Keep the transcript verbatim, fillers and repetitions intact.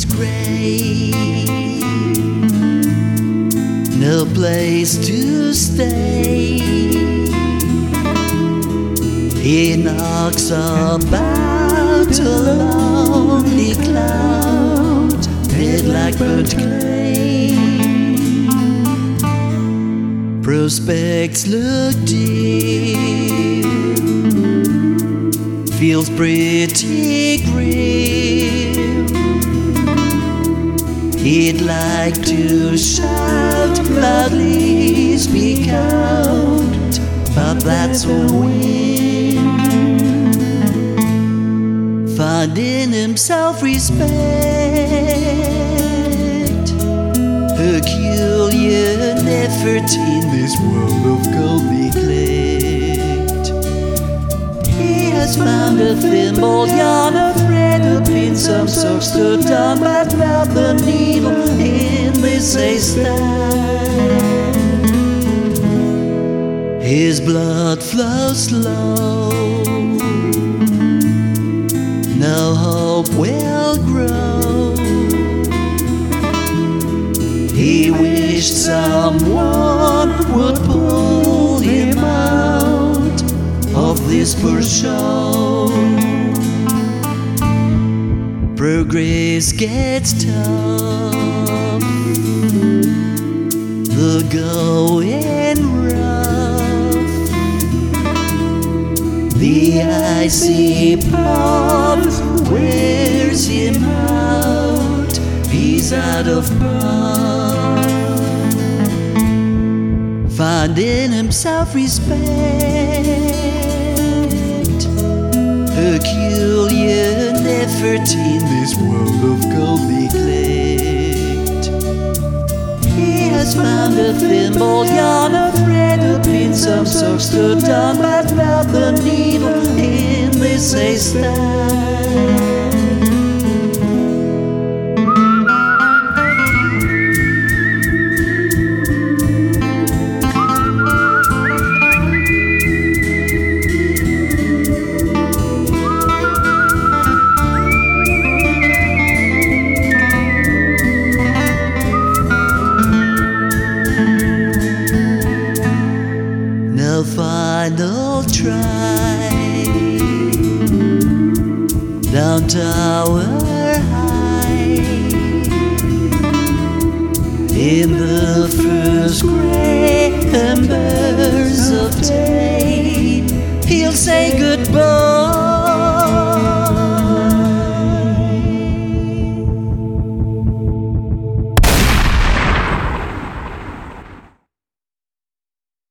is great, no place to stay. He knocks about a lonely cloud, dead like burnt clay. Prospects look dim, feels pretty grim. He'd like to shout, loudly speak out, but that's a win. Finding himself respect, peculiar effort in this world of cold neglect. He has found a thimble yarn, a thread, a pin, some socks to down, but about the needle in this haystack. His blood flows slow, no hope will grow. He wished someone would pull him out of this poor show. Progress gets tough, the going rough. The icy path wears him out, he's out of breath. Finding himself respect, peculiar effort in this world of cold neglect. He has found a thimble yarn, a thread, a pin, some socks to down, but about the needle in this haystack. No final try, down tower high, in the first grade.